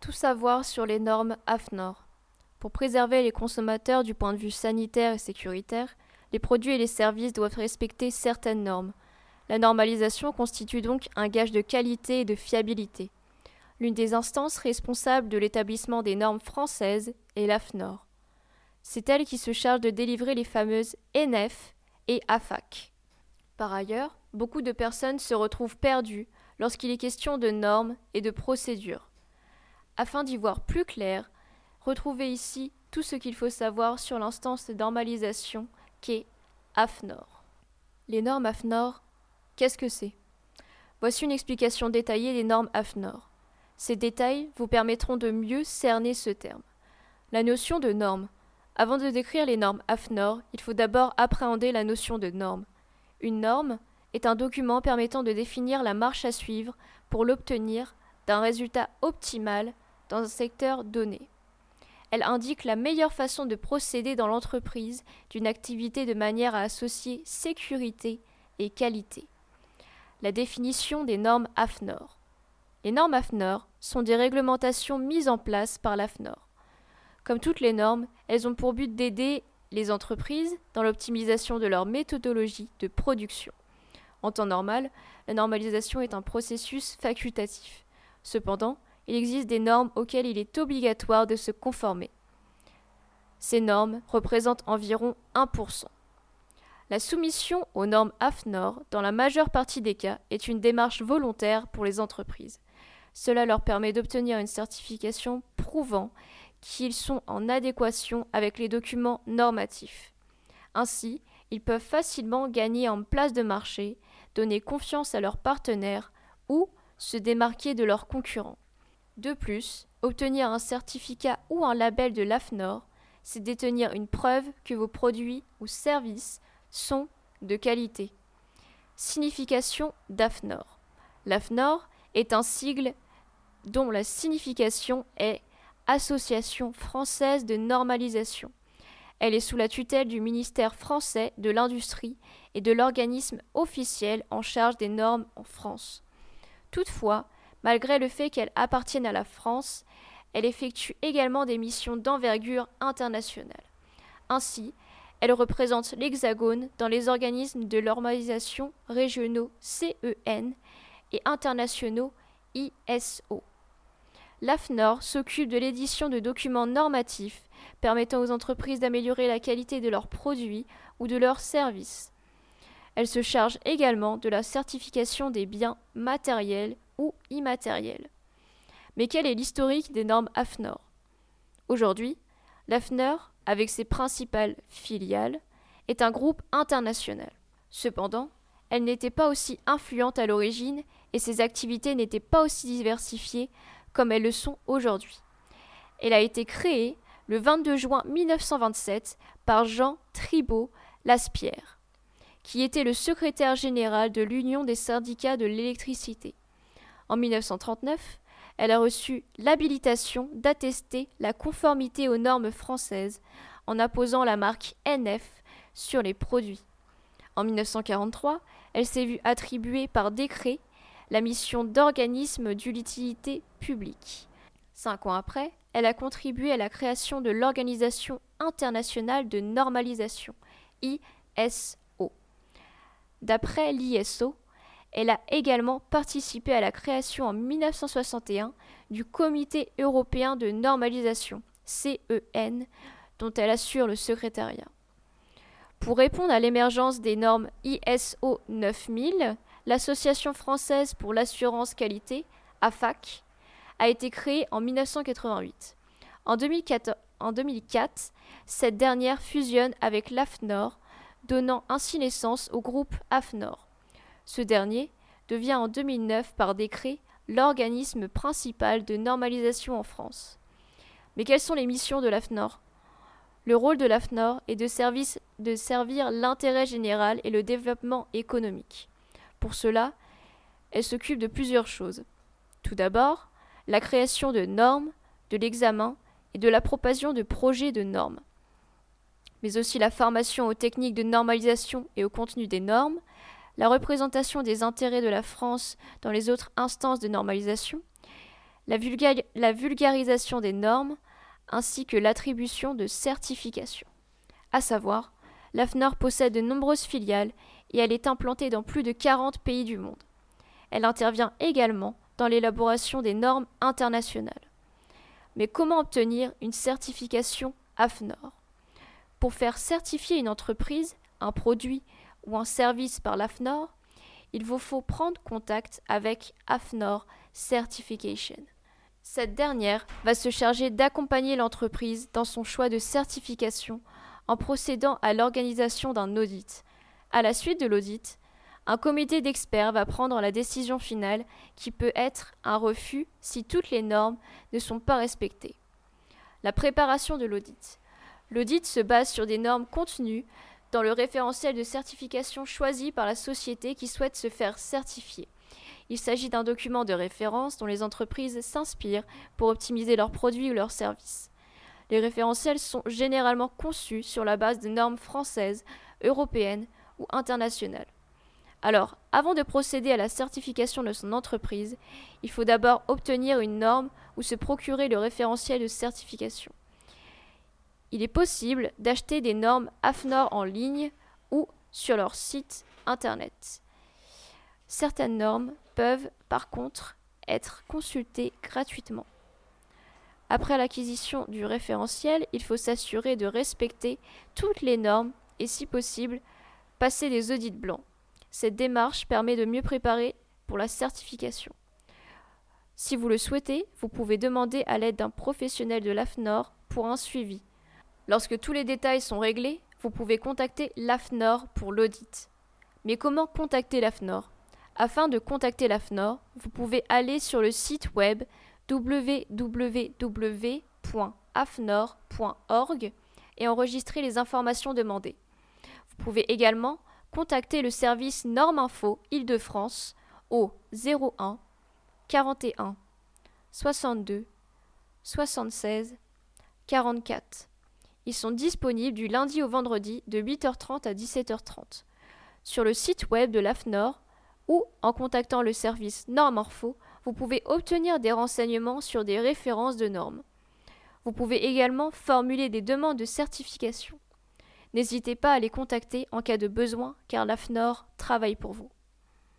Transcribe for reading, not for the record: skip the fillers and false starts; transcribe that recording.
Tout savoir sur les normes AFNOR. Pour préserver les consommateurs du point de vue sanitaire et sécuritaire, les produits et les services doivent respecter certaines normes. La normalisation constitue donc un gage de qualité et de fiabilité. L'une des instances responsables de l'établissement des normes françaises est l'AFNOR. C'est elle qui se charge de délivrer les fameuses ENEF et AFAC. Par ailleurs, beaucoup de personnes se retrouvent perdues lorsqu'il est question de normes et de procédures. Afin d'y voir plus clair, retrouvez ici tout ce qu'il faut savoir sur l'instance de normalisation qu'est AFNOR. Les normes AFNOR, qu'est-ce que c'est ? Voici une explication détaillée des normes AFNOR. Ces détails vous permettront de mieux cerner ce terme. La notion de norme. Avant de décrire les normes AFNOR, il faut d'abord appréhender la notion de norme. Une norme est un document permettant de définir la marche à suivre pour l'obtenir d'un résultat optimal dans un secteur donné. Elle indique la meilleure façon de procéder dans l'entreprise d'une activité de manière à associer sécurité et qualité. La définition des normes AFNOR. Les normes AFNOR sont des réglementations mises en place par l'AFNOR. Comme toutes les normes, elles ont pour but d'aider les entreprises dans l'optimisation de leur méthodologie de production. En temps normal, la normalisation est un processus facultatif. Cependant, il existe des normes auxquelles il est obligatoire de se conformer. Ces normes représentent environ 1%. La soumission aux normes AFNOR, dans la majeure partie des cas, est une démarche volontaire pour les entreprises. Cela leur permet d'obtenir une certification prouvant qu'ils sont en adéquation avec les documents normatifs. Ainsi, ils peuvent facilement gagner en place de marché, donner confiance à leurs partenaires ou se démarquer de leurs concurrents. De plus, obtenir un certificat ou un label de l'AFNOR, c'est détenir une preuve que vos produits ou services sont de qualité. Signification d'AFNOR. L'AFNOR est un sigle dont la signification est Association française de normalisation. Elle est sous la tutelle du ministère français de l'Industrie et de l'organisme officiel en charge des normes en France. Toutefois, malgré le fait qu'elle appartienne à la France, elle effectue également des missions d'envergure internationale. Ainsi, elle représente l'Hexagone dans les organismes de normalisation régionaux CEN et internationaux ISO. L'AFNOR s'occupe de l'édition de documents normatifs permettant aux entreprises d'améliorer la qualité de leurs produits ou de leurs services. Elle se charge également de la certification des biens matériels ou immatériels. Mais quel est l'historique des normes AFNOR ? Aujourd'hui, l'AFNOR, avec ses principales filiales, est un groupe international. Cependant, elle n'était pas aussi influente à l'origine et ses activités n'étaient pas aussi diversifiées comme elles le sont aujourd'hui. Elle a été créée le 22 juin 1927 par Jean Tribault-Laspierre, qui était le secrétaire général de l'Union des syndicats de l'électricité. En 1939, elle a reçu l'habilitation d'attester la conformité aux normes françaises en apposant la marque NF sur les produits. En 1943, elle s'est vue attribuer par décret la mission d'organisme d'utilité publique. 5 ans après, elle a contribué à la création de l'Organisation internationale de normalisation, ISO. D'après l'ISO, elle a également participé à la création en 1961 du Comité européen de normalisation, CEN, dont elle assure le secrétariat. Pour répondre à l'émergence des normes ISO 9000, l'Association française pour l'assurance qualité, AFAC, a été créée en 1988. En 2004, cette dernière fusionne avec l'AFNOR, donnant ainsi naissance au groupe AFNOR. Ce dernier devient en 2009 par décret l'organisme principal de normalisation en France. Mais quelles sont les missions de l'AFNOR ? Le rôle de l'AFNOR est de servir l'intérêt général et le développement économique. Pour cela, elle s'occupe de plusieurs choses. Tout d'abord, la création de normes, de l'examen et de l'approbation de projets de normes, mais aussi la formation aux techniques de normalisation et au contenu des normes, la représentation des intérêts de la France dans les autres instances de normalisation, la vulgarisation des normes, ainsi que l'attribution de certifications. À savoir, l'AFNOR possède de nombreuses filiales et elle est implantée dans plus de 40 pays du monde. Elle intervient également dans l'élaboration des normes internationales. Mais comment obtenir une certification AFNOR ? Pour faire certifier une entreprise, un produit ou un service par l'AFNOR, il vous faut prendre contact avec AFNOR Certification. Cette dernière va se charger d'accompagner l'entreprise dans son choix de certification en procédant à l'organisation d'un audit. À la suite de l'audit, un comité d'experts va prendre la décision finale qui peut être un refus si toutes les normes ne sont pas respectées. La préparation de l'audit. L'audit se base sur des normes contenues dans le référentiel de certification choisi par la société qui souhaite se faire certifier. Il s'agit d'un document de référence dont les entreprises s'inspirent pour optimiser leurs produits ou leurs services. Les référentiels sont généralement conçus sur la base de normes françaises, européennes ou internationales. Alors, avant de procéder à la certification de son entreprise, il faut d'abord obtenir une norme ou se procurer le référentiel de certification. Il est possible d'acheter des normes AFNOR en ligne ou sur leur site internet. Certaines normes peuvent par contre être consultées gratuitement. Après l'acquisition du référentiel, il faut s'assurer de respecter toutes les normes et si possible, passer des audits blancs. Cette démarche permet de mieux préparer pour la certification. Si vous le souhaitez, vous pouvez demander à l'aide d'un professionnel de l'AFNOR pour un suivi. Lorsque tous les détails sont réglés, vous pouvez contacter l'AFNOR pour l'audit. Mais comment contacter l'AFNOR ? Afin de contacter l'AFNOR, vous pouvez aller sur le site web www.afnor.org et enregistrer les informations demandées. Vous pouvez également contacter le service Normes Info Île-de-France au 01 41 62 76 44. Ils sont disponibles du lundi au vendredi de 8h30 à 17h30. Sur le site web de l'AFNOR ou en contactant le service Normes Info, vous pouvez obtenir des renseignements sur des références de normes. Vous pouvez également formuler des demandes de certification. N'hésitez pas à les contacter en cas de besoin car l'AFNOR travaille pour vous.